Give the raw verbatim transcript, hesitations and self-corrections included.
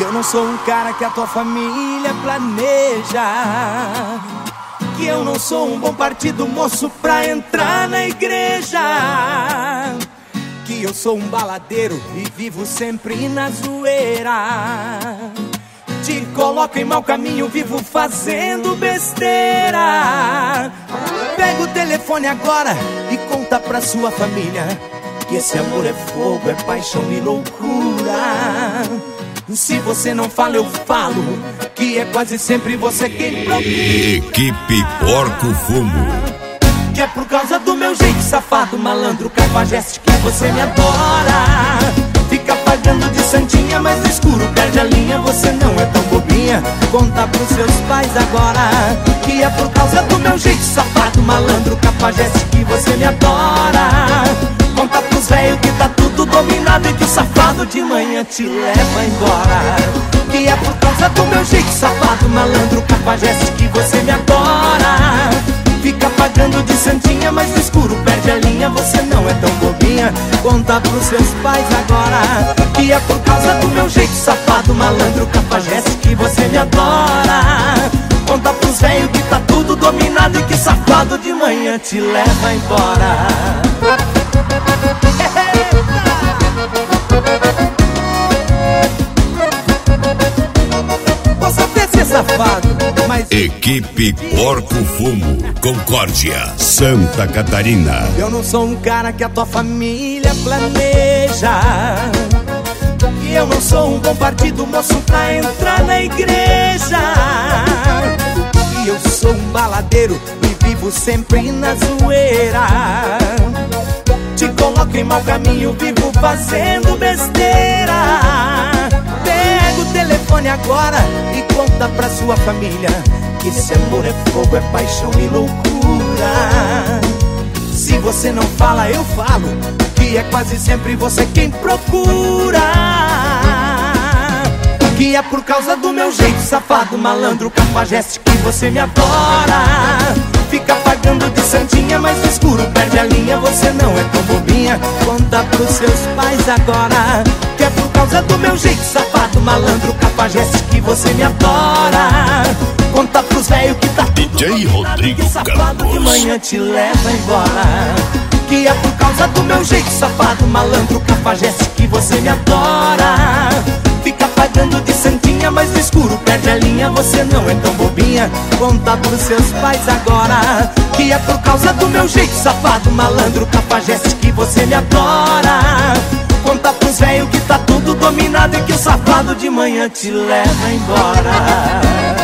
Que eu não sou um cara que a tua família planeja, que eu não sou um bom partido moço pra entrar na igreja, que eu sou um baladeiro e vivo sempre na zoeira, te coloco em mau caminho, vivo fazendo besteira. Pega o telefone agora e conta pra sua família que esse amor é fogo, é paixão e loucura. Se você não fala, eu falo, que é quase sempre você quem procura. Equipe Porco Fumo. Que é por causa do meu jeito safado, malandro, cafajeste, que você me adora. Fica pagando de santinha, mas no escuro perde a linha. Você não é tão bobinha, conta pros seus pais agora. Que é por causa do meu jeito safado, malandro, cafajeste, que você me adora. Conta pros velhos que tá tudo dominado e que o safado de manhã te leva embora. Que é por causa do meu jeito safado, malandro, cafajeste, que você me adora. Fica pagando de santinha, mas no escuro perde a linha. Você não é tão bobinha, conta pros seus pais agora. Que é por causa do meu jeito safado, malandro, cafajeste, que você me adora. Conta pros velhos que tá tudo dominado e que safado de manhã te leva embora. Posso até ser safado, mas... Equipe Porco Fumo, Concórdia, Santa Catarina. Eu não sou um cara que a tua família planeja, e eu não sou um bom partido moço pra entrar na igreja, e eu sou um baladeiro e vivo sempre na zoeira, te coloco em mau caminho, vivo fazendo besteira. Pega o telefone agora e conta pra sua família que esse amor é fogo, é paixão e loucura. Se você não fala, eu falo, que é quase sempre você quem procura. Que é por causa do meu jeito safado, malandro, cafajeste, que você me adora. Fica pagando de santinha, mas no escuro perde a linha. Você não é tão bobinha, conta pros seus pais agora. Que é por causa do meu jeito safado, malandro, cafajeste, que você me adora. Conta pros velhos que tá tudo D J Rodrigo safado de manhã te leva embora. Que é por causa do meu jeito safado, malandro, cafajeste, que você me adora. Fica pagando de santinha, mas no escuro perde a linha. Você não é tão bobinha, conta pros seus pais agora. Que é por causa do meu jeito safado, malandro, cafajeste, que você me adora. Conta pros velhos que tá tudo dominado e que o safado de manhã te leva embora.